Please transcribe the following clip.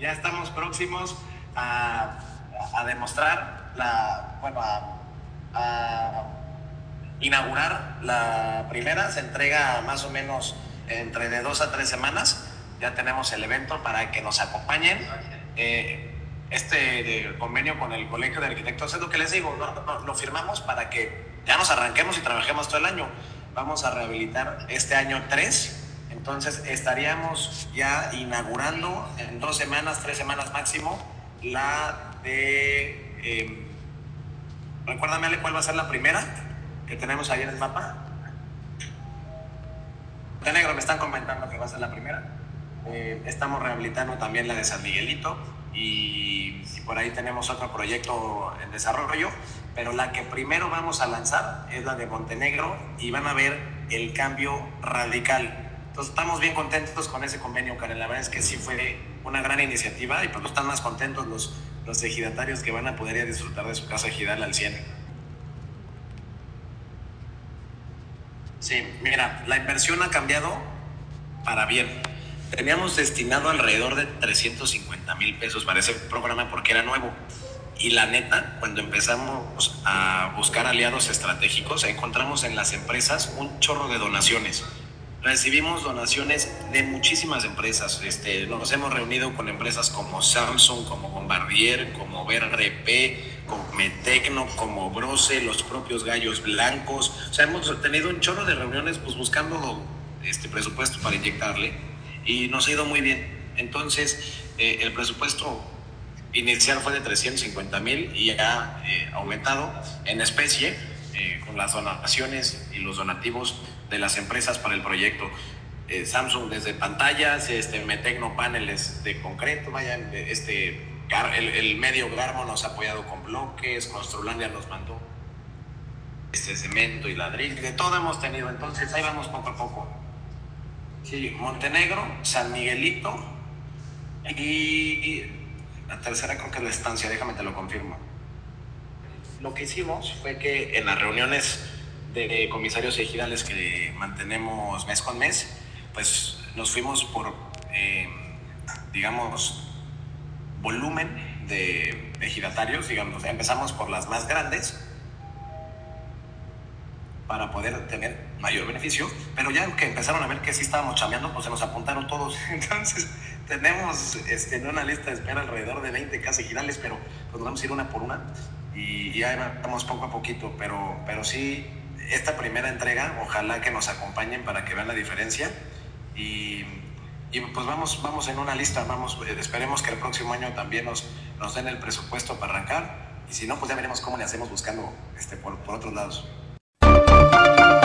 ya estamos próximos a demostrar a inaugurar la primera. Se entrega más o menos entre de 2 a 3 semanas. Ya tenemos el evento para que nos acompañen. Este convenio con el Colegio de Arquitectos es lo que les digo, lo firmamos para que ya nos arranquemos y trabajemos todo el año. Vamos a rehabilitar este año 3. Entonces estaríamos ya inaugurando en 2 semanas, 3 semanas máximo, la de... recuérdame, Ale, ¿cuál va a ser la primera que tenemos ahí en el mapa? Montenegro, me están comentando que va a ser la primera. Estamos rehabilitando también la de San Miguelito y por ahí tenemos otro proyecto en desarrollo, pero la que primero vamos a lanzar es la de Montenegro y van a ver el cambio radical. Entonces estamos bien contentos con ese convenio, Karen. La verdad es que sí fue una gran iniciativa y pues están más contentos los ejidatarios que van a poder disfrutar de su casa ejidal al 100. Sí, mira, la inversión ha cambiado para bien. Teníamos destinado alrededor de 350,000 pesos para ese programa porque era nuevo. Y la neta, cuando empezamos a buscar aliados estratégicos, encontramos en las empresas un chorro de donaciones. Recibimos donaciones de muchísimas empresas. Nos hemos reunido con empresas como Samsung, como Bombardier, como BRP, como Metecno, como Brose, los propios Gallos Blancos. O sea, hemos tenido un chorro de reuniones pues buscando presupuesto para inyectarle y nos ha ido muy bien. Entonces, el presupuesto inicial fue de 350,000 y ha aumentado en especie con las donaciones y los donativos de las empresas para el proyecto. Samsung desde pantallas, Metecno paneles de concreto, el medio Garmo nos ha apoyado con bloques, Construlandia nos mandó cemento y ladrillo, de todo hemos tenido. Entonces ahí vamos poco a poco. Sí, Montenegro, San Miguelito y la tercera creo que es la estancia, déjame te lo confirmo. Lo que hicimos fue que en las reuniones de comisarios ejidales que mantenemos mes con mes, pues nos fuimos por, volumen de ejidatarios, empezamos por las más grandes para poder tener mayor beneficio, pero ya que empezaron a ver que sí estábamos chambeando, pues se nos apuntaron todos. Entonces tenemos en una lista de espera alrededor de 20 casas ejidales, pero pues nos vamos a ir una por una y ya vamos poco a poquito, pero sí, esta primera entrega, ojalá que nos acompañen para que vean la diferencia y pues vamos en una lista, esperemos que el próximo año también nos den el presupuesto para arrancar y si no, pues ya veremos cómo le hacemos buscando por otros lados.